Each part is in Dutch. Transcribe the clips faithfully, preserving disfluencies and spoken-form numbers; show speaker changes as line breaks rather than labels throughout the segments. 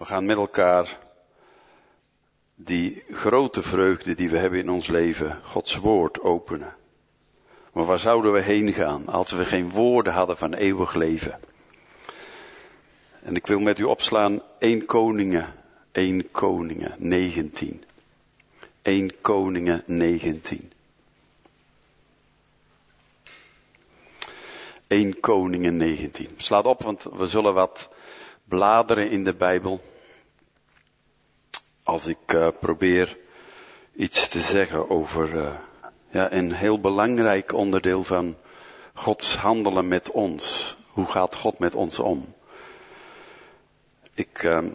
We gaan met elkaar die grote vreugde die we hebben in ons leven, Gods woord, openen. Maar waar zouden we heen gaan als we geen woorden hadden van eeuwig leven? En ik wil met u opslaan één Koningen, één Koningen negentien. één Koningen negentien. één Koningen negentien. Slaat op, want we zullen wat bladeren in de Bijbel. Als ik uh, probeer iets te zeggen over uh, ja, een heel belangrijk onderdeel van Gods handelen met ons. Hoe gaat God met ons om? Ik, uh,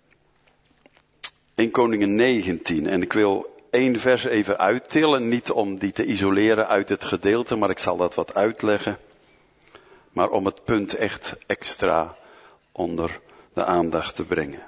één Koningen negentien, en ik wil één vers even uittillen, niet om die te isoleren uit het gedeelte, maar ik zal dat wat uitleggen. Maar om het punt echt extra onder de aandacht te brengen.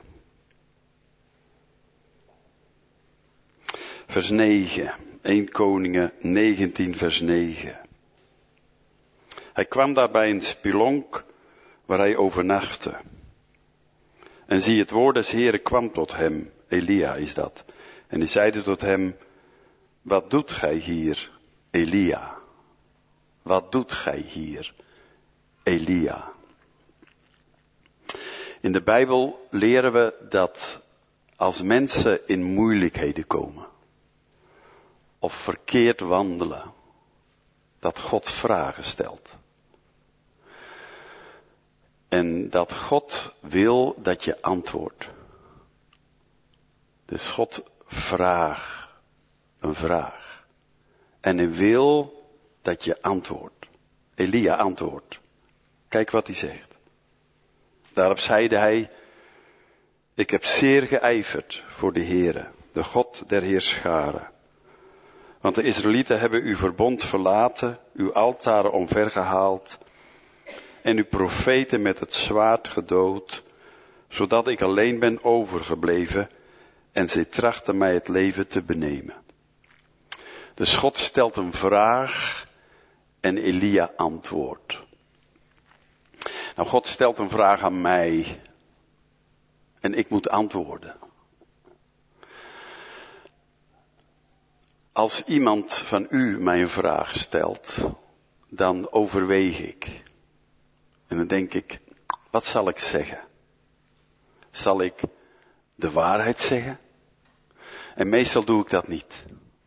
Vers negen, één Koningen negentien vers negen. Hij kwam daar bij een spelonk waar hij overnachtte. En zie, het woord des Heeren kwam tot hem, Elia is dat. En hij zeide tot hem, wat doet gij hier, Elia? Wat doet gij hier, Elia? In de Bijbel leren we dat als mensen in moeilijkheden komen, of verkeerd wandelen, dat God vragen stelt. En dat God wil dat je antwoordt. Dus God vraagt een vraag. En hij wil dat je antwoordt. Elia antwoordt. Kijk wat hij zegt. Daarop zeide hij, ik heb zeer geijverd voor de Heere, de God der Heerscharen. Want de Israëlieten hebben uw verbond verlaten, uw altaren omvergehaald en uw profeten met het zwaard gedood, zodat ik alleen ben overgebleven en zij trachten mij het leven te benemen. Dus God stelt een vraag en Elia antwoordt. Nou, God stelt een vraag aan mij en ik moet antwoorden. Als iemand van u mij een vraag stelt, dan overweeg ik. En dan denk ik, wat zal ik zeggen? Zal ik de waarheid zeggen? En meestal doe ik dat niet.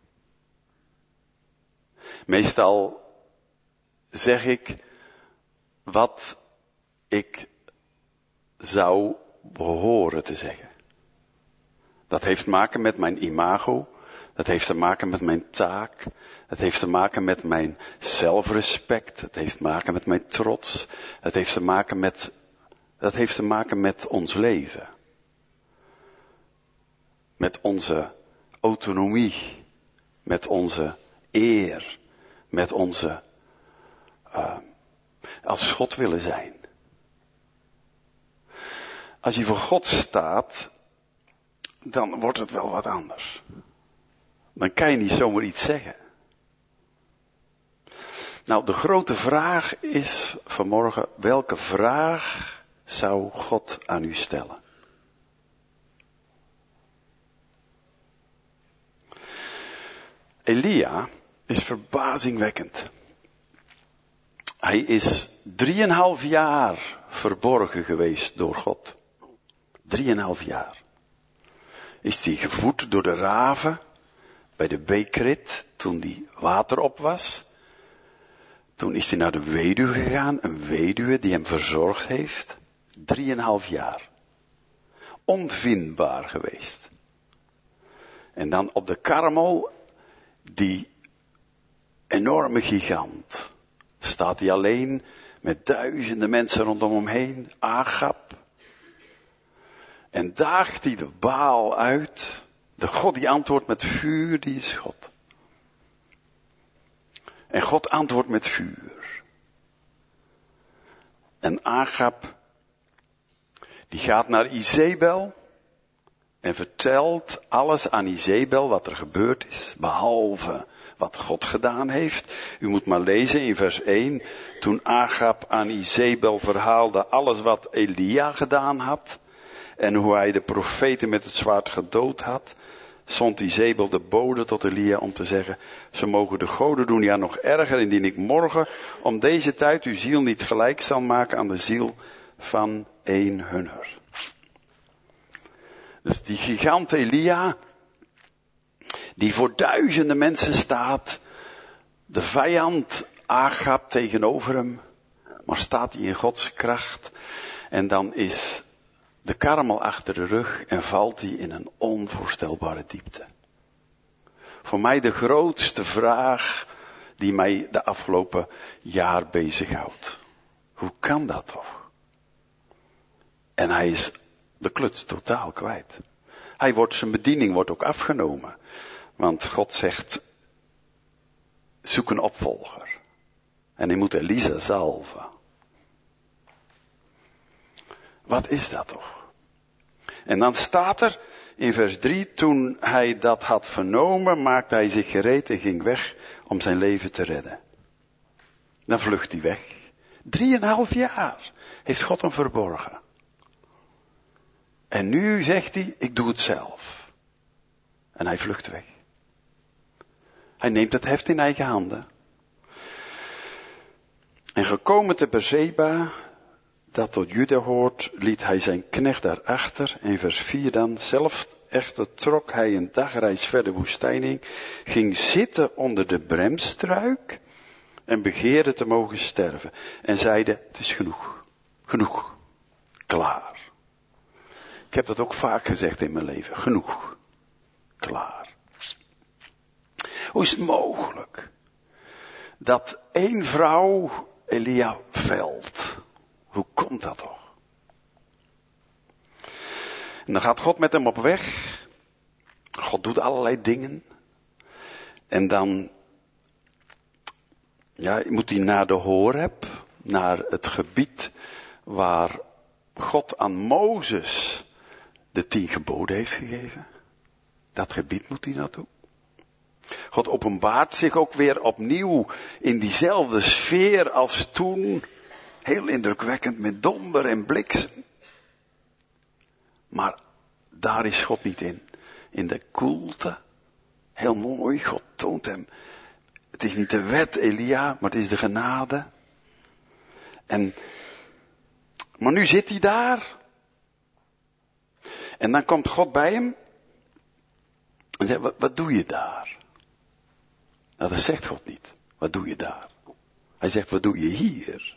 Meestal zeg ik wat ik zou behoren te zeggen. Dat heeft te maken met mijn imago. Dat heeft te maken met mijn taak. Het heeft te maken met mijn zelfrespect. Het heeft te maken met mijn trots. Het heeft te maken met, dat heeft te maken met ons leven. Met onze autonomie. Met onze eer. Met onze, uh, als God willen zijn. Als je voor God staat, dan wordt het wel wat anders. Dan kan je niet zomaar iets zeggen. Nou, de grote vraag is vanmorgen, welke vraag zou God aan u stellen? Elia is verbazingwekkend. Hij is drieënhalf jaar verborgen geweest door God. Drieënhalf jaar. Is hij gevoed door de raven bij de Bekrit toen die water op was. Toen is hij naar de weduwe gegaan, een weduwe die hem verzorgd heeft. Drieënhalf jaar. Onvindbaar geweest. En dan op de Karmel, die enorme gigant. Staat hij alleen met duizenden mensen rondom hem heen. Agab. En daagt hij de Baal uit. De God die antwoordt met vuur, die is God. En God antwoordt met vuur. En Agab, die gaat naar Izebel en vertelt alles aan Izebel wat er gebeurd is, behalve wat God gedaan heeft. U moet maar lezen in vers één, toen Agab aan Izebel verhaalde alles wat Elia gedaan had en hoe hij de profeten met het zwaard gedood had, zond Izebel de bode tot Elia om te zeggen, ze mogen de goden doen, ja nog erger, indien ik morgen om deze tijd uw ziel niet gelijk zal maken aan de ziel van één hunner. Dus die gigant Elia, die voor duizenden mensen staat, de vijand Agab tegenover hem, maar staat hij in Gods kracht en dan is de Karmel achter de rug en valt hij in een onvoorstelbare diepte. Voor mij de grootste vraag die mij de afgelopen jaar bezighoudt. Hoe kan dat toch? En hij is de kluts totaal kwijt. Hij wordt, zijn bediening wordt ook afgenomen. Want God zegt, zoek een opvolger. En hij moet Elisa zalven. Wat is dat toch? En dan staat er in vers drie, toen hij dat had vernomen, maakte hij zich gereed en ging weg om zijn leven te redden. Dan vlucht hij weg. Drieënhalf jaar heeft God hem verborgen. En nu zegt hij, ik doe het zelf. En hij vlucht weg. Hij neemt het heft in eigen handen. En gekomen te Beerseba, dat tot Juda hoort, liet hij zijn knecht daarachter. En vers vier dan, zelf echter trok hij een dagreis verder woestijn in, ging zitten onder de bremstruik en begeerde te mogen sterven. En zeide, het is genoeg, genoeg, klaar. Ik heb dat ook vaak gezegd in mijn leven, genoeg, klaar. Hoe is het mogelijk dat één vrouw Elia velt? Hoe komt dat toch? En dan gaat God met hem op weg. God doet allerlei dingen. En dan ja, moet hij naar de Horeb, naar het gebied waar God aan Mozes de tien geboden heeft gegeven. Dat gebied moet hij naartoe. God openbaart zich ook weer opnieuw in diezelfde sfeer als toen. Heel indrukwekkend met donder en bliksem. Maar daar is God niet in. In de koelte. Heel mooi, God toont hem. Het is niet de wet, Elia, maar het is de genade. En, maar nu zit hij daar. En dan komt God bij hem. En zegt, wat, wat doe je daar? Nou, dat zegt God niet. Wat doe je daar? Hij zegt, wat doe je hier?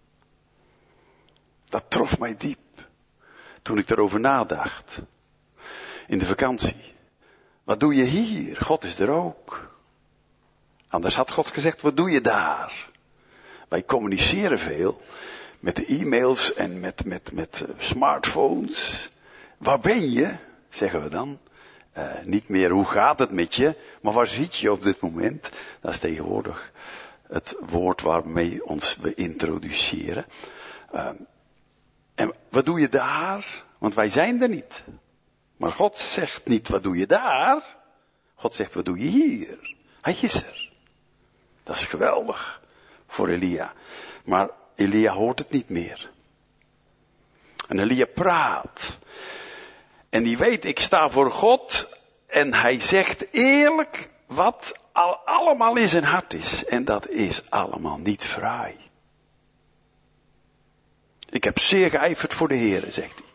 Dat trof mij diep. Toen ik erover nadacht. In de vakantie. Wat doe je hier? God is er ook. Anders had God gezegd, wat doe je daar? Wij communiceren veel. Met de e-mails en met, met, met smartphones. Waar ben je? Zeggen we dan. Uh, niet meer hoe gaat het met je. Maar waar zit je op dit moment? Dat is tegenwoordig het woord waarmee ons we introduceren. Uh, En wat doe je daar? Want wij zijn er niet. Maar God zegt niet, wat doe je daar? God zegt, wat doe je hier? Hij is er. Dat is geweldig voor Elia. Maar Elia hoort het niet meer. En Elia praat. En die weet, ik sta voor God. En hij zegt eerlijk wat al allemaal in zijn hart is. En dat is allemaal niet fraai. Ik heb zeer geijverd voor de Heere, zegt hij.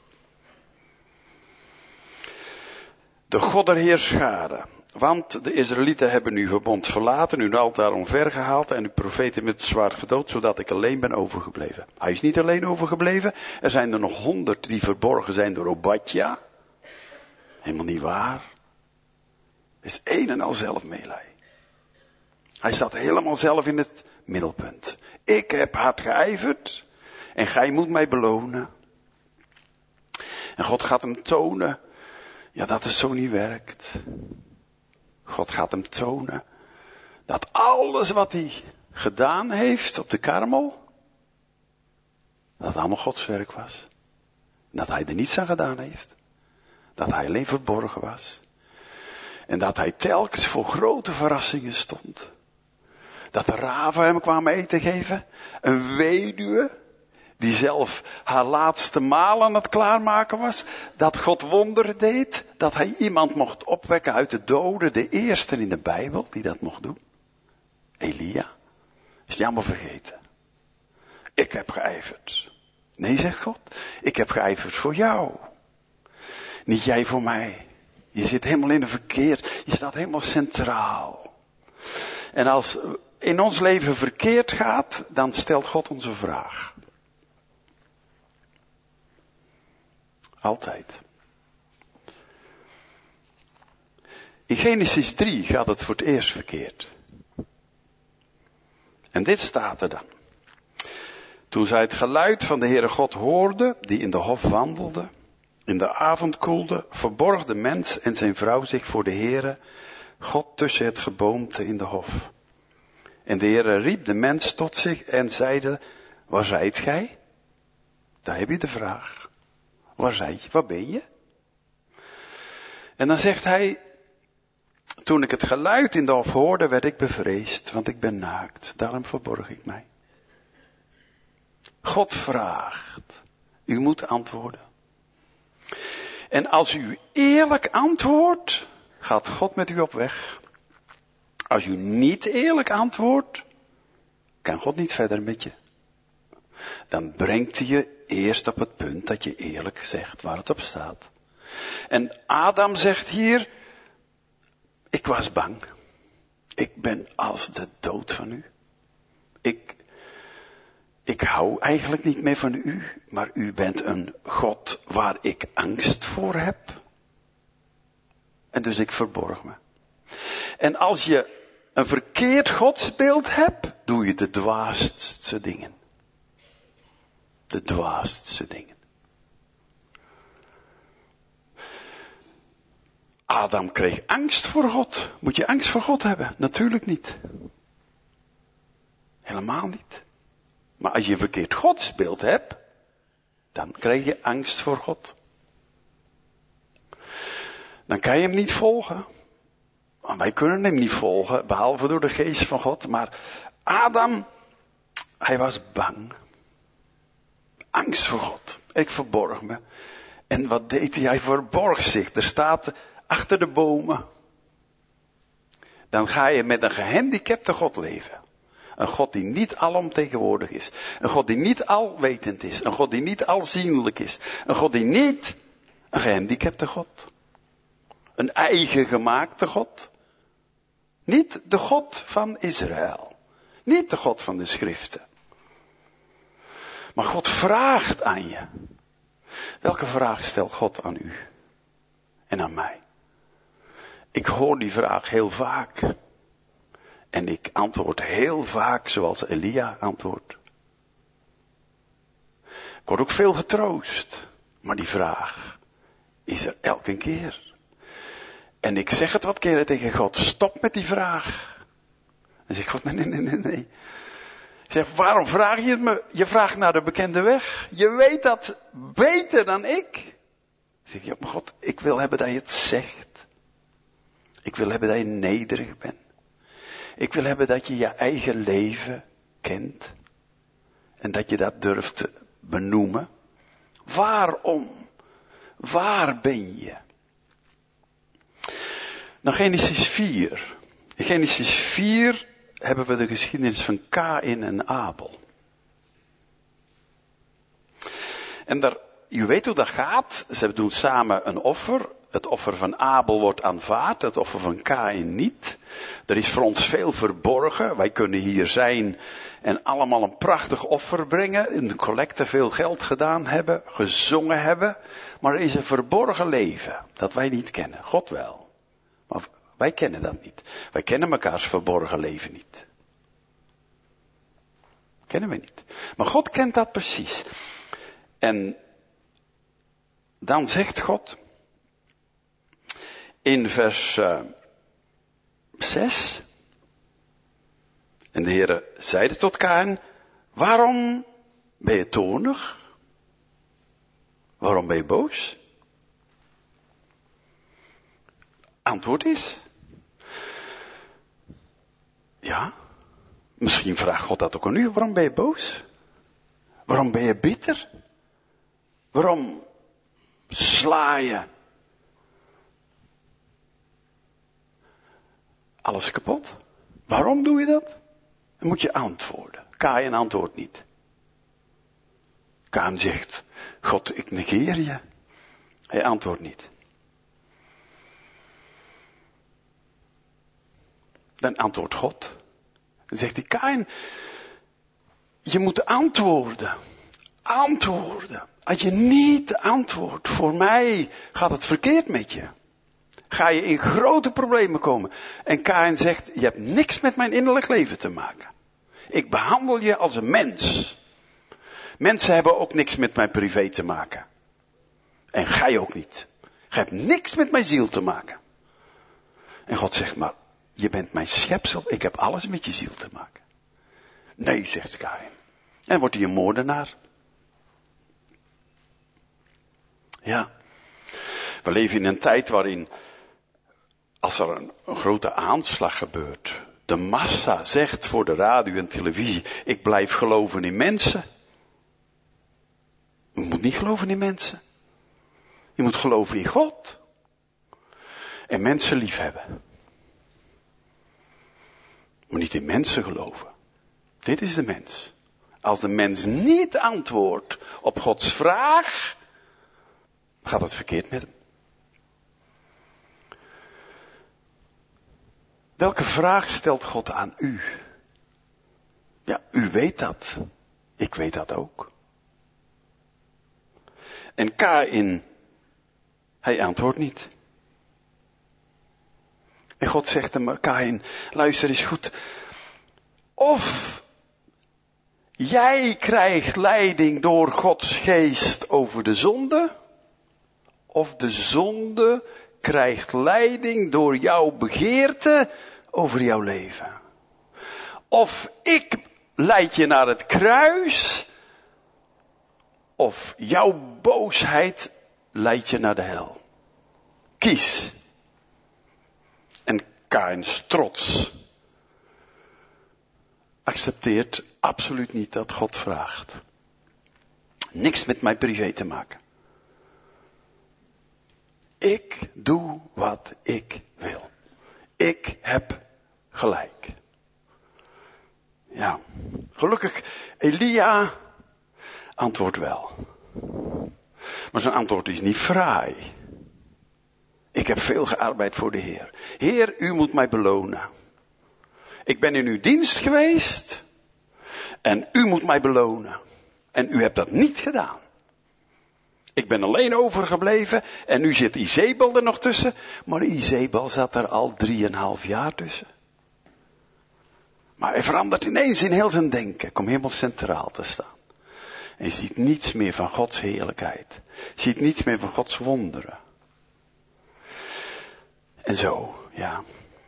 De God der Heerscharen. Want de Israëlieten hebben uw verbond verlaten, uw altaar omvergehaald en uw profeten met het zwaard gedood, zodat ik alleen ben overgebleven. Hij is niet alleen overgebleven. Er zijn er nog honderd die verborgen zijn door Obadja. Helemaal niet waar. Het is een en al zelf meelij. Hij staat helemaal zelf in het middelpunt. Ik heb hard geijverd. En gij moet mij belonen. En God gaat hem tonen. Ja, dat het zo niet werkt. God gaat hem tonen. Dat alles wat hij gedaan heeft op de Karmel. Dat het allemaal Gods werk was. Dat hij er niets aan gedaan heeft. Dat hij alleen verborgen was. En dat hij telkens voor grote verrassingen stond. Dat de raven hem kwamen eten geven. Een weduwe. Die zelf haar laatste maal aan het klaarmaken was. Dat God wonderen deed. Dat hij iemand mocht opwekken uit de doden. De eerste in de Bijbel die dat mocht doen. Elia. Is jammer vergeten. Ik heb geijverd. Nee, zegt God. Ik heb geijverd voor jou. Niet jij voor mij. Je zit helemaal in de verkeerd. Je staat helemaal centraal. En als in ons leven verkeerd gaat, dan stelt God ons een vraag. Altijd. In Genesis drie gaat het voor het eerst verkeerd. En dit staat er dan. Toen zij het geluid van de Heere God hoorden, die in de hof wandelde, in de avond koelde, verborg de mens en zijn vrouw zich voor de Heere, God tussen het geboomte in de hof. En de Heere riep de mens tot zich en zeide, waar zijt gij? Daar heb je de vraag. Waar zijt je? Waar ben je? En dan zegt hij, toen ik het geluid in de hof hoorde, werd ik bevreesd, want ik ben naakt. Daarom verborg ik mij. God vraagt. U moet antwoorden. En als u eerlijk antwoordt, gaat God met u op weg. Als u niet eerlijk antwoordt, kan God niet verder met je. Dan brengt hij je eerst op het punt dat je eerlijk zegt waar het op staat. En Adam zegt hier, ik was bang. Ik ben als de dood van u. Ik, ik hou eigenlijk niet meer van u, maar u bent een God waar ik angst voor heb. En dus ik verborg me. En als je een verkeerd godsbeeld hebt, doe je de dwaasste dingen. De dwaasste dingen. Adam kreeg angst voor God. Moet je angst voor God hebben? Natuurlijk niet. Helemaal niet. Maar als je een verkeerd godsbeeld hebt, dan krijg je angst voor God. Dan kan je hem niet volgen. Want wij kunnen hem niet volgen, behalve door de geest van God. Maar Adam, hij was bang. Angst voor God. Ik verborg me. En wat deed hij? Hij verborg zich. Er staat achter de bomen. Dan ga je met een gehandicapte God leven. Een God die niet alomtegenwoordig is. Een God die niet alwetend is. Een God die niet alzienlijk is. Een God die niet een gehandicapte God. Een eigen gemaakte God. Niet de God van Israël. Niet de God van de schriften. Maar God vraagt aan je. Welke vraag stelt God aan u? En aan mij? Ik hoor die vraag heel vaak. En ik antwoord heel vaak zoals Elia antwoordt. Ik word ook veel getroost. Maar die vraag is er elke keer. En ik zeg het wat keren tegen God. Stop met die vraag. En zegt God, nee, nee, nee, nee, nee. Ik zeg, waarom vraag je het me? Je vraagt naar de bekende weg. Je weet dat beter dan ik. Ik zeg, ja, maar God, ik wil hebben dat je het zegt. Ik wil hebben dat je nederig bent. Ik wil hebben dat je je eigen leven kent. En dat je dat durft te benoemen. Waarom? Waar ben je? Nou, Genesis vier. In Genesis vier hebben we de geschiedenis van Kaïn en Abel. En daar, u weet hoe dat gaat. Ze doen samen een offer. Het offer van Abel wordt aanvaard, het offer van Kaïn niet. Er is voor ons veel verborgen. Wij kunnen hier zijn en allemaal een prachtig offer brengen. In de collecte veel geld gedaan hebben, gezongen hebben. Maar er is een verborgen leven dat wij niet kennen. God wel. Maar wij kennen dat niet. Wij kennen mekaars verborgen leven niet. Kennen we niet. Maar God kent dat precies. En dan zegt God in vers uh, zes. En de Heere zeide tot Kaïn, waarom ben je toornig? Waarom ben je boos? Antwoord is, ja, misschien vraagt God dat ook aan u, waarom ben je boos? Waarom ben je bitter? Waarom sla je alles kapot? Waarom doe je dat? Dan moet je antwoorden. Kaïn antwoordt niet. Kaïn zegt, God, ik negeer je. Hij antwoordt niet. Dan antwoordt God. Dan zegt hij, Kaïn, je moet antwoorden. Antwoorden. Als je niet antwoordt, voor mij gaat het verkeerd met je. Ga je in grote problemen komen. En Kaïn zegt, je hebt niks met mijn innerlijk leven te maken. Ik behandel je als een mens. Mensen hebben ook niks met mijn privé te maken. En gij ook niet. Gij hebt niks met mijn ziel te maken. En God zegt, maar je bent mijn schepsel. Ik heb alles met je ziel te maken. Nee, zegt Kaïn. En wordt hij een moordenaar. Ja. We leven in een tijd waarin, als er een, een grote aanslag gebeurt, de massa zegt voor de radio en televisie, ik blijf geloven in mensen. Je moet niet geloven in mensen. Je moet geloven in God. En mensen liefhebben. Maar niet in mensen geloven. Dit is de mens. Als de mens niet antwoordt op Gods vraag, gaat het verkeerd met hem. Welke vraag stelt God aan u? Ja, u weet dat. Ik weet dat ook. En Kaïn, hij antwoordt niet. En God zegt hem, Kaïn, luister eens goed. Of jij krijgt leiding door Gods geest over de zonde, of de zonde krijgt leiding door jouw begeerte over jouw leven. Of ik leid je naar het kruis, of jouw boosheid leidt je naar de hel. Kies. En Kaïns trots accepteert absoluut niet dat God vraagt. Niks met mijn privé te maken. Ik doe wat ik wil. Ik heb gelijk. Ja, gelukkig Elia antwoordt wel. Maar zijn antwoord is niet fraai. Ik heb veel gearbeid voor de Heer. Heer, u moet mij belonen. Ik ben in uw dienst geweest. En u moet mij belonen. En u hebt dat niet gedaan. Ik ben alleen overgebleven. En nu zit Izebel er nog tussen. Maar Izebel zat er al drieënhalf jaar tussen. Maar hij verandert ineens in heel zijn denken. Kom helemaal centraal te staan. En je ziet niets meer van Gods heerlijkheid. Je ziet niets meer van Gods wonderen. En zo, ja.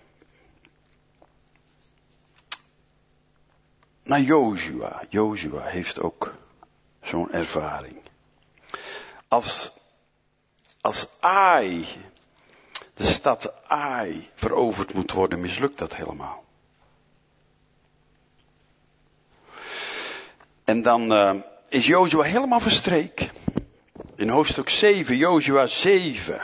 Nou, Jozua. Jozua heeft ook zo'n ervaring. Als, als Ai, de stad Ai, veroverd moet worden, mislukt dat helemaal. En dan uh, is Jozua helemaal verstreken. In hoofdstuk zeven, Jozua zeven.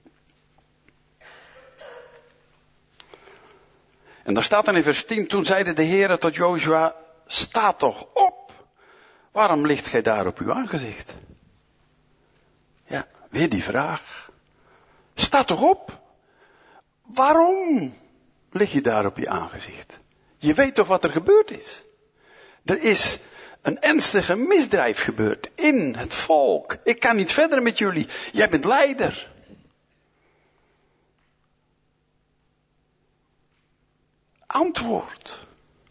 En daar staat dan in vers tien, toen zeide de Heere tot Jozua, sta toch op. Waarom ligt gij daar op uw aangezicht? Ja, weer die vraag. Sta toch op. Waarom lig je daar op je aangezicht? Je weet toch wat er gebeurd is? Er is een ernstige misdrijf gebeurd in het volk. Ik kan niet verder met jullie. Jij bent leider. Antwoord.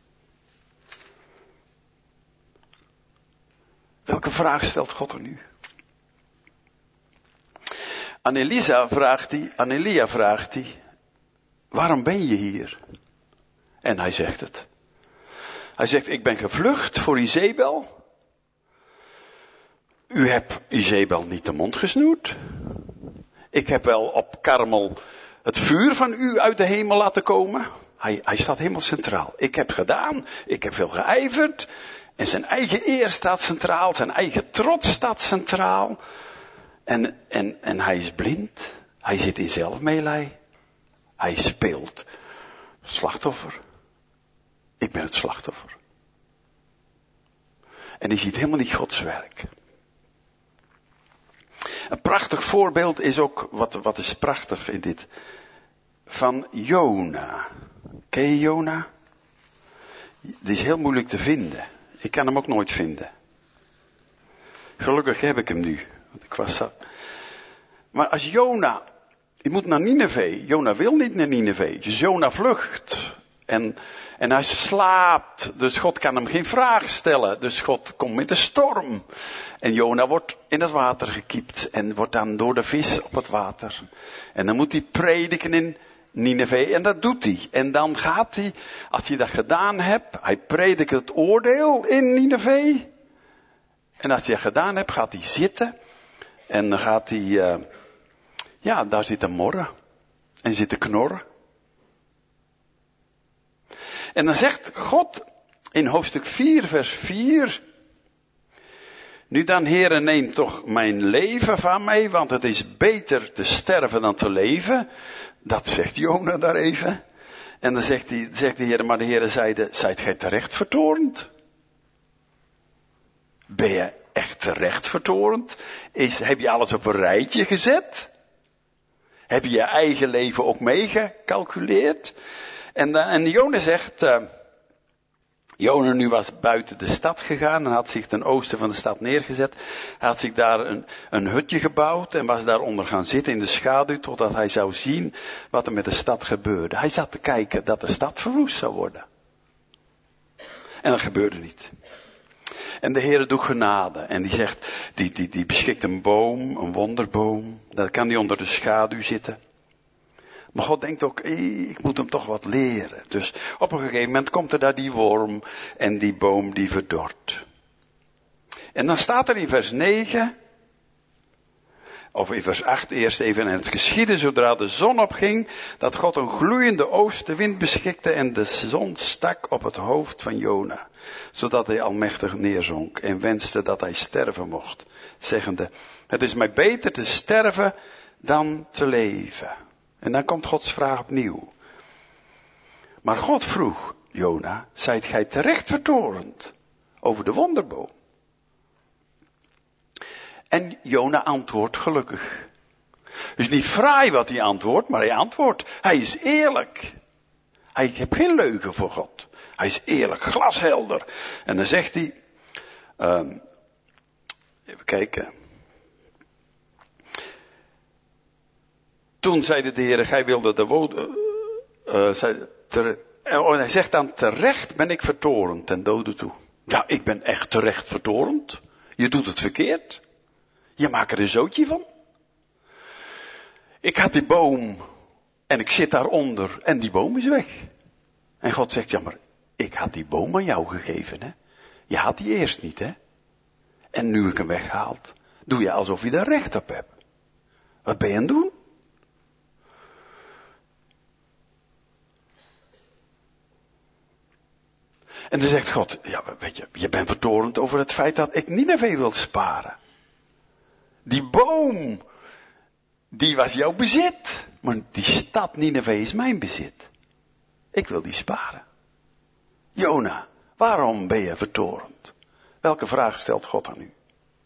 Welke vraag stelt God er nu? Aan Elisa vraagt hij, aan Elia vraagt hij, waarom ben je hier? En hij zegt het. Hij zegt, ik ben gevlucht voor Izebel. U hebt Izebel niet de mond gesnoerd. Ik heb wel op Karmel het vuur van u uit de hemel laten komen. Hij, hij staat helemaal centraal. Ik heb gedaan, ik heb veel geijverd. En zijn eigen eer staat centraal, zijn eigen trots staat centraal. En, en, en hij is blind, hij zit in zelfmeelij. Hij speelt slachtoffer. Ik ben het slachtoffer. En hij ziet helemaal niet Gods werk. Een prachtig voorbeeld is ook, wat, wat is prachtig in dit, van Jona. Ken je Jona? Die is heel moeilijk te vinden. Ik kan hem ook nooit vinden. Gelukkig heb ik hem nu. Want ik was zo... Maar als Jona, je moet naar Nineve. Jona wil niet naar Nineve. Dus Jona vlucht. En, en hij slaapt. Dus God kan hem geen vraag stellen. Dus God komt met de storm. En Jona wordt in het water gekiept. En wordt dan door de vis op het water. En dan moet hij prediken in Nineve. En dat doet hij. En dan gaat hij, als hij dat gedaan hebt, hij predikt het oordeel in Nineve. En als hij dat gedaan hebt, gaat hij zitten. En dan gaat hij, uh, ja, daar zitten morren. En zitten knorren. En dan zegt God in hoofdstuk vier, vers vier. Nu dan, Heere, neem toch mijn leven van mij, want het is beter te sterven dan te leven. Dat zegt Jona daar even. En dan zegt, hij, zegt de Heer, maar de Heer zeide, zijt gij terecht vertorend? Ben je echt terecht vertorend? Is, heb je alles op een rijtje gezet? Heb je je eigen leven ook meegecalculeerd? En, en Jona zegt, uh, Jona nu was buiten de stad gegaan en had zich ten oosten van de stad neergezet. Hij had zich daar een, een hutje gebouwd en was daaronder gaan zitten in de schaduw totdat hij zou zien wat er met de stad gebeurde. Hij zat te kijken dat de stad verwoest zou worden. En dat gebeurde niet. En de Heere doet genade en die zegt, die, die, die beschikt een boom, een wonderboom. Dan kan die onder de schaduw zitten. Maar God denkt ook, hey, ik moet hem toch wat leren. Dus op een gegeven moment komt er daar die worm en die boom die verdort. En dan staat er in vers negen, of in vers acht eerst even, en het geschiedde zodra de zon opging, dat God een gloeiende oostenwind beschikte en de zon stak op het hoofd van Jona, zodat hij almachtig neerzonk en wenste dat hij sterven mocht, zeggende, het is mij beter te sterven dan te leven. En dan komt Gods vraag opnieuw. Maar God vroeg Jona, zijt gij terecht vertorend over de wonderboom? En Jona antwoordt gelukkig. Dus niet fraai wat hij antwoordt, maar hij antwoordt. Hij is eerlijk. Hij heeft geen leugen voor God. Hij is eerlijk, glashelder. En dan zegt hij, um, even kijken. Toen zeide de Heer, gij wilde de woorden, uh, uh, zei, ter, oh, hij zegt dan, terecht ben ik vertorend ten dode toe. Ja, ik ben echt terecht vertorend. Je doet het verkeerd. Je maakt er een zootje van. Ik had die boom en ik zit daaronder en die boom is weg. En God zegt, ja maar, ik had die boom aan jou gegeven, hè. Je had die eerst niet, hè. En nu ik hem weghaalt, doe je alsof je daar recht op hebt. Wat ben je aan het doen? En dan zegt God, ja weet je, je bent vertorend over het feit dat ik Nineve wil sparen. Die boom, die was jouw bezit. Maar die stad Nineve is mijn bezit. Ik wil die sparen. Jona, waarom ben je vertorend? Welke vraag stelt God aan u?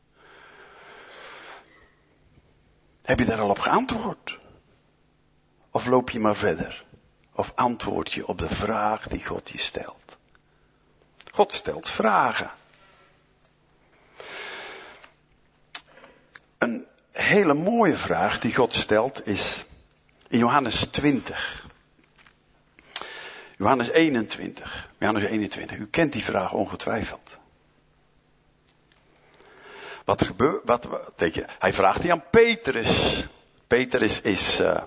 Heb je daar al op geantwoord? Of loop je maar verder? Of antwoord je op de vraag die God je stelt? God stelt vragen. Een hele mooie vraag die God stelt is in Johannes twintig. Johannes eenentwintig. Johannes eenentwintig. U kent die vraag ongetwijfeld. Wat gebeurt, wat, wat denk je? Hij vraagt die aan Petrus. Petrus is, uh,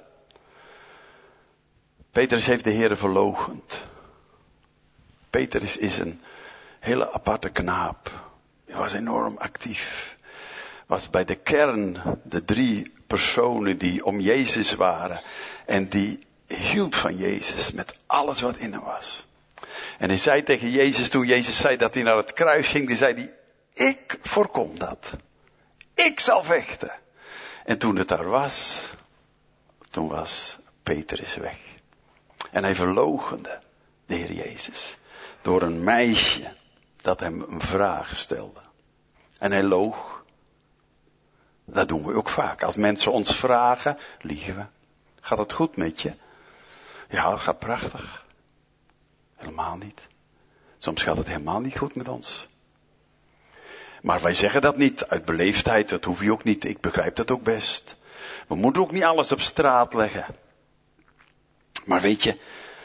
Petrus heeft de Heere verloochend. Petrus is een hele aparte knaap. Hij was enorm actief. Was bij de kern de drie personen die om Jezus waren. En die hield van Jezus met alles wat in hem was. En hij zei tegen Jezus, toen Jezus zei dat hij naar het kruis ging, die zei hij, ik voorkom dat. Ik zal vechten. En toen het daar was, toen was Petrus weg. En hij verloochende de Heer Jezus door een meisje dat hem een vraag stelde. En hij loog. Dat doen we ook vaak. Als mensen ons vragen, liegen we. Gaat het goed met je? Ja, het gaat prachtig. Helemaal niet. Soms gaat het helemaal niet goed met ons. Maar wij zeggen dat niet uit beleefdheid, dat hoef je ook niet. Ik begrijp dat ook best. We moeten ook niet alles op straat leggen. Maar weet je,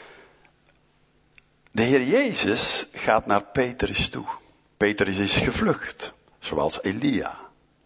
de Heer Jezus gaat naar Petrus toe. Petrus is gevlucht, zoals Elia.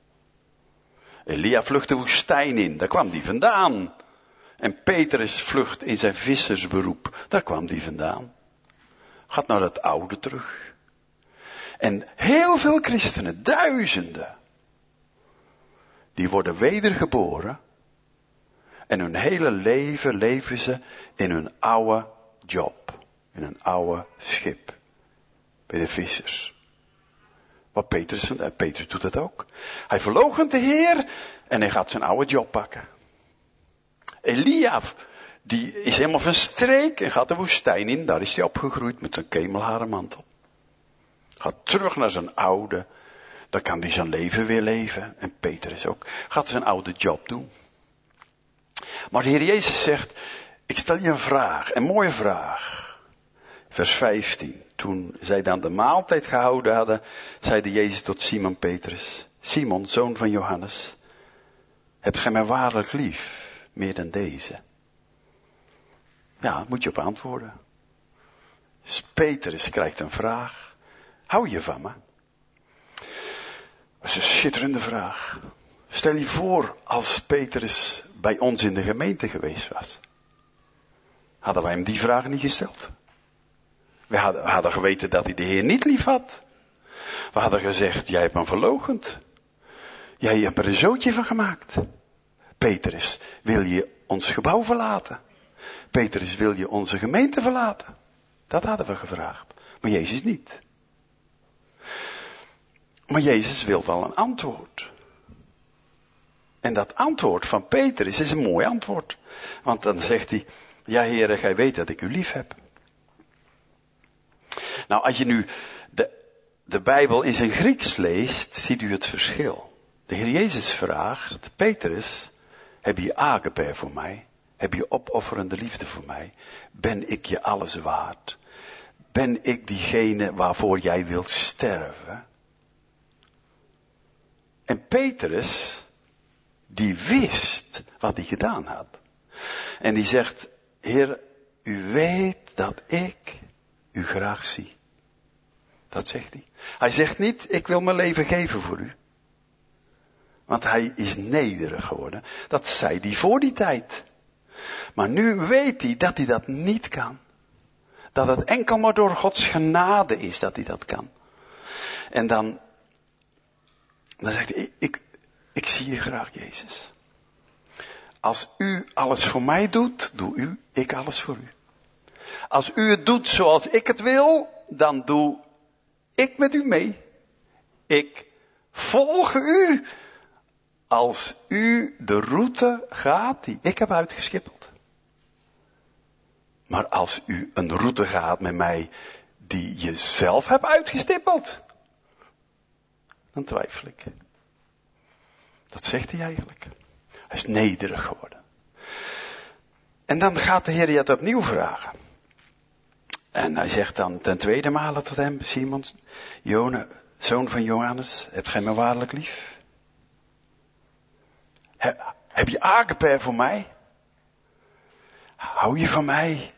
Elia vlucht de woestijn in, daar kwam die vandaan. En Petrus vlucht in zijn vissersberoep, daar kwam die vandaan. Gaat naar het oude terug. En heel veel christenen, duizenden, die worden wedergeboren. En hun hele leven leven ze in hun oude job. In een oude schip. Bij de vissers. Wat Petrus, en Petrus doet dat ook. Hij verloochent de Heer en hij gaat zijn oude job pakken. Elia, die is helemaal van streek en gaat de woestijn in. Daar is hij opgegroeid met een kemelharen mantel. Gaat terug naar zijn oude. Dan kan hij zijn leven weer leven. En Petrus ook. Gaat zijn oude job doen. Maar de Heer Jezus zegt, ik stel je een vraag, een mooie vraag. Vers vijftien. Toen zij dan de maaltijd gehouden hadden, zeide Jezus tot Simon Petrus, Simon, zoon van Johannes, hebt gij mij waarlijk lief, meer dan deze? Ja, daar moet je op antwoorden. Dus Petrus krijgt een vraag. Hou je van me? Dat is een schitterende vraag. Stel je voor als Petrus bij ons in de gemeente geweest was. Hadden wij hem die vraag niet gesteld? We hadden, we hadden geweten dat hij de Heer niet lief had. We hadden gezegd, jij hebt hem verloochend. Jij hebt er een zootje van gemaakt. Petrus, wil je ons gebouw verlaten? Petrus, wil je onze gemeente verlaten? Dat hadden we gevraagd. Maar Jezus niet. Maar Jezus wil wel een antwoord. En dat antwoord van Petrus is een mooi antwoord. Want dan zegt hij, ja Heere, gij weet dat ik u lief heb. Nou, als je nu de, de Bijbel in zijn Grieks leest, ziet u het verschil. De Heer Jezus vraagt, Petrus, heb je agape voor mij? Heb je opofferende liefde voor mij? Ben ik je alles waard? Ben ik diegene waarvoor jij wilt sterven? En Petrus, die wist wat hij gedaan had. En die zegt, Heer, u weet dat ik u graag zie. Dat zegt hij. Hij zegt niet, ik wil mijn leven geven voor u. Want hij is nederig geworden. Dat zei hij voor die tijd. Maar nu weet hij dat hij dat niet kan. Dat het enkel maar door Gods genade is dat hij dat kan. En dan, dan zegt hij, ik, ik zie je graag, Jezus. Als u alles voor mij doet, doe u, ik alles voor u. Als u het doet zoals ik het wil, dan doe ik met u mee. Ik volg u als u de route gaat die ik heb uitgestippeld. Maar als u een route gaat met mij die je zelf hebt uitgestippeld, dan twijfel ik. Dat zegt hij eigenlijk. Hij is nederig geworden. En dan gaat de Heer je het opnieuw vragen. En hij zegt dan ten tweede male tot hem, Simon, Jona, zoon van Johannes, hebt gij mij waarlijk lief? He, heb je agape voor mij? Hou je van mij?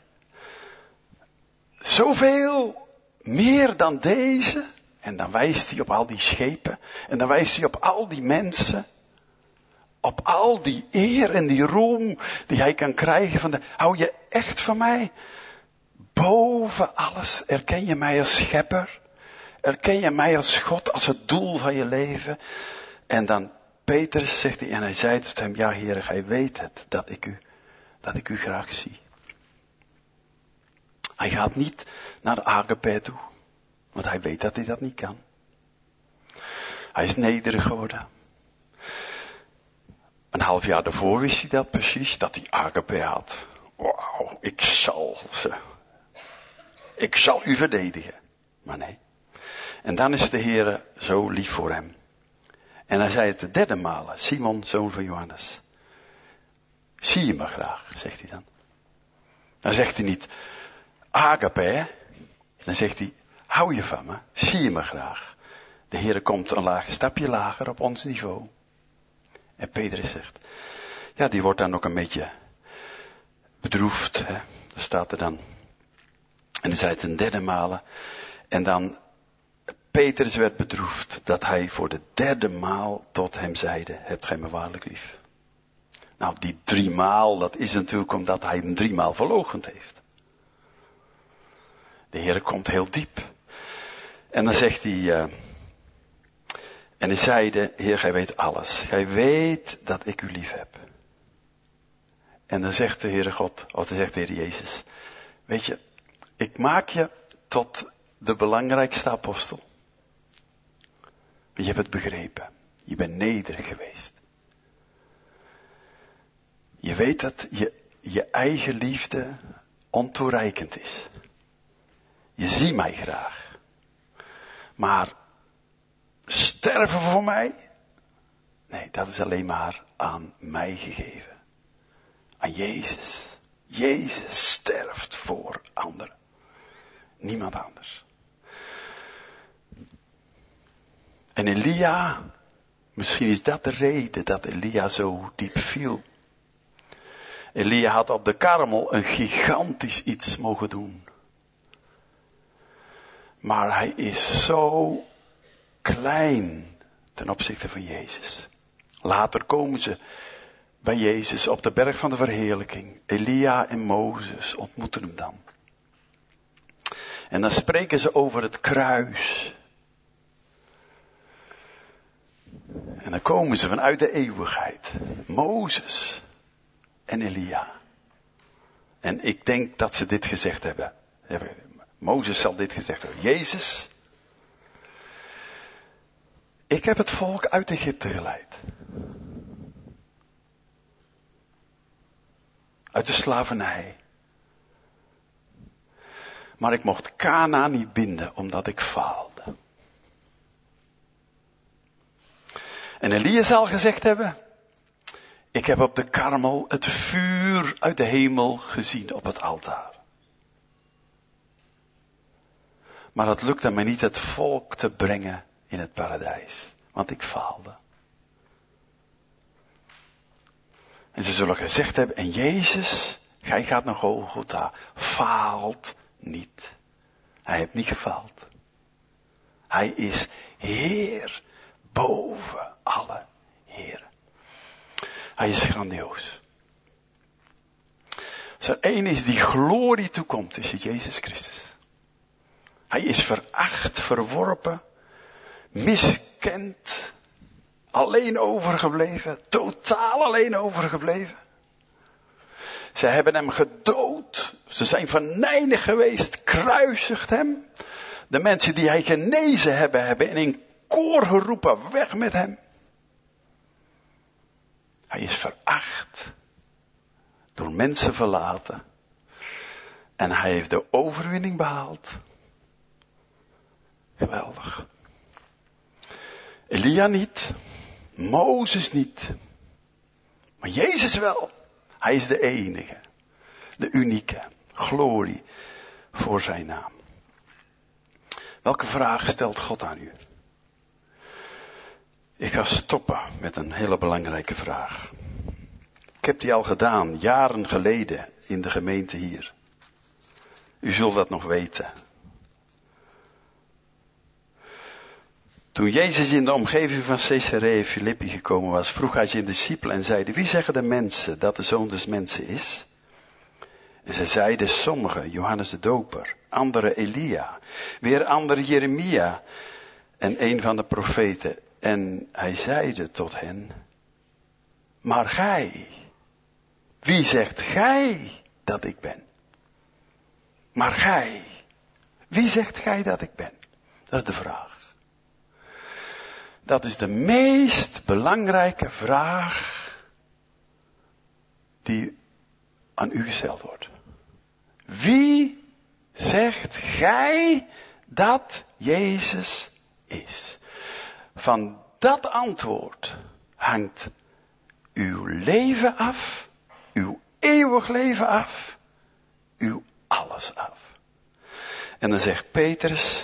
Zoveel meer dan deze? En dan wijst hij op al die schepen. En dan wijst hij op al die mensen. Op al die eer en die roem die hij kan krijgen van de, hou je echt van mij? Boven alles erken je mij als schepper. Erken je mij als God, als het doel van je leven. En dan Petrus zegt hij, en hij zei tot hem, ja Heer, gij weet het, dat ik u, dat ik u graag zie. Hij gaat niet naar de Agape toe. Want hij weet dat hij dat niet kan. Hij is nederig geworden. Een half jaar daarvoor wist hij dat precies, dat hij Agape had. Wauw, ik zal ze. Ik zal u verdedigen. Maar nee. En dan is de Heer zo lief voor hem. En hij zei het de derde malen. Simon, zoon van Johannes. Zie je me graag, zegt hij dan. Dan zegt hij niet, Agape. Dan zegt hij, hou je van me? Zie je me graag? De Heer komt een laag stapje lager op ons niveau. En Petrus zegt, ja, die wordt dan ook een beetje bedroefd. Hè? Daar staat er dan. En hij zei het een derde malen. En dan, Petrus werd bedroefd dat hij voor de derde maal tot hem zeide, hebt gij me waarlijk lief? Nou, die drie maal, dat is natuurlijk omdat hij hem drie maal verloochend heeft. De Heer komt heel diep. En dan zegt hij, uh, en hij zeide, Heer, gij weet alles. Gij weet dat ik u lief heb. En dan zegt de Heere God, of dan zegt de Heer Jezus, weet je, ik maak je tot de belangrijkste apostel. Je hebt het begrepen. Je bent nederig geweest. Je weet dat je, je eigen liefde ontoereikend is. Je ziet mij graag. Maar sterven voor mij? Nee, dat is alleen maar aan mij gegeven. Aan Jezus. Jezus sterft voor anderen. Niemand anders. En Elia, misschien is dat de reden dat Elia zo diep viel. Elia had op de Karmel een gigantisch iets mogen doen. Maar hij is zo klein ten opzichte van Jezus. Later komen ze bij Jezus op de berg van de verheerlijking. Elia en Mozes ontmoeten hem dan. En dan spreken ze over het kruis. En dan komen ze vanuit de eeuwigheid. Mozes en Elia. En ik denk dat ze dit gezegd hebben. Mozes zal dit gezegd hebben. Jezus, ik heb het volk uit Egypte geleid. Uit de slavernij. Maar ik mocht Kana niet binden, omdat ik faalde. En Elia zal gezegd hebben, ik heb op de Karmel het vuur uit de hemel gezien op het altaar. Maar het lukte mij niet het volk te brengen in het paradijs, want ik faalde. En ze zullen gezegd hebben, en Jezus, gij gaat naar Golgotha, faalt niet. Hij heeft niet gefaald. Hij is Heer boven alle heren. Hij is grandioos. Als er één is die glorie toekomt, is het Jezus Christus. Hij is veracht, verworpen, miskend, alleen overgebleven, totaal alleen overgebleven. Ze hebben hem gedood, ze zijn venijnig geweest, kruisigt hem. De mensen die hij genezen hebben, hebben in koor geroepen, weg met hem. Hij is veracht, door mensen verlaten. En hij heeft de overwinning behaald. Geweldig. Elia niet, Mozes niet, maar Jezus wel. Hij is de enige, de unieke, glorie voor zijn naam. Welke vraag stelt God aan u? Ik ga stoppen met een hele belangrijke vraag. Ik heb die al gedaan, jaren geleden, in de gemeente hier. U zult dat nog weten. Toen Jezus in de omgeving van Caesarea Philippi gekomen was, vroeg hij zijn discipelen en zeide, wie zeggen de mensen dat de Zoon des Mensen is? En ze zeiden sommigen, Johannes de Doper, anderen Elia, weer anderen Jeremia en een van de profeten. En hij zeide tot hen, maar gij, wie zegt gij dat ik ben? Maar gij, wie zegt gij dat ik ben? Dat is de vraag. Dat is de meest belangrijke vraag die aan u gesteld wordt. Wie zegt gij dat Jezus is? Van dat antwoord hangt uw leven af, uw eeuwig leven af, uw alles af. En dan zegt Petrus,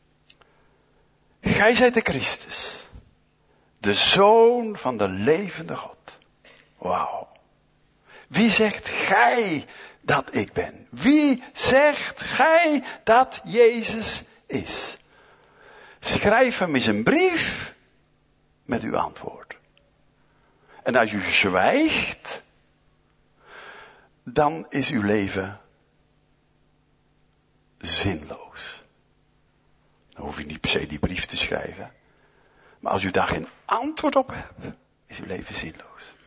gij zijt de Christus, de Zoon van de levende God. Wauw. Wie zegt gij dat ik ben? Wie zegt gij dat Jezus is? Schrijf hem eens een brief met uw antwoord. En als u zwijgt, dan is uw leven zinloos. Dan hoef je niet per se die brief te schrijven. Maar als u daar geen antwoord op hebt, is uw leven zinloos.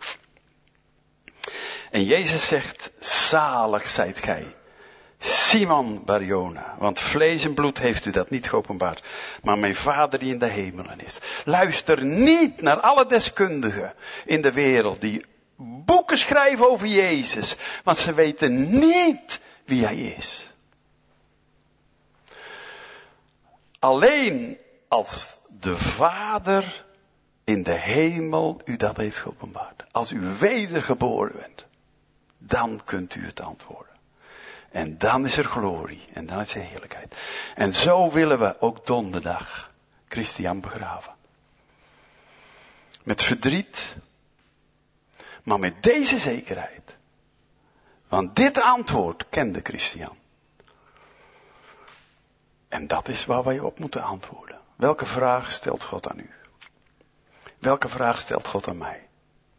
En Jezus zegt, zalig zijt gij, Simon Barjona, want vlees en bloed heeft u dat niet geopenbaard, maar mijn Vader die in de hemelen is. Luister niet naar alle deskundigen in de wereld die boeken schrijven over Jezus, want ze weten niet wie hij is. Alleen als de Vader in de hemel u dat heeft geopenbaard. Als u wedergeboren bent, dan kunt u het antwoorden. En dan is er glorie. En dan is er heerlijkheid. En zo willen we ook donderdag Christian begraven. Met verdriet. Maar met deze zekerheid. Want dit antwoord kende Christian. En dat is waar wij op moeten antwoorden. Welke vraag stelt God aan u? Welke vraag stelt God aan mij?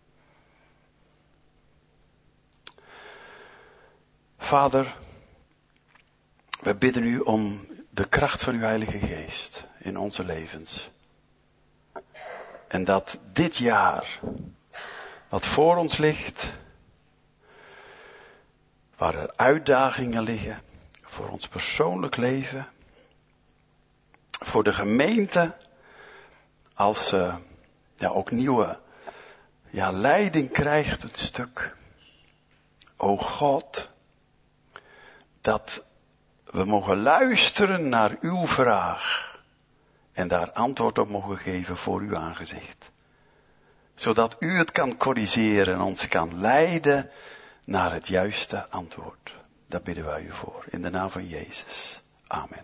Vader, we bidden u om de kracht van uw Heilige Geest in onze levens. En dat dit jaar, wat voor ons ligt, waar er uitdagingen liggen, voor ons persoonlijk leven, voor de gemeente, als uh, ja, ook nieuwe ja, leiding krijgt een stuk. O God, dat we mogen luisteren naar uw vraag en daar antwoord op mogen geven voor uw aangezicht. Zodat u het kan corrigeren en ons kan leiden naar het juiste antwoord. Daar bidden wij u voor. In de naam van Jezus. Amen.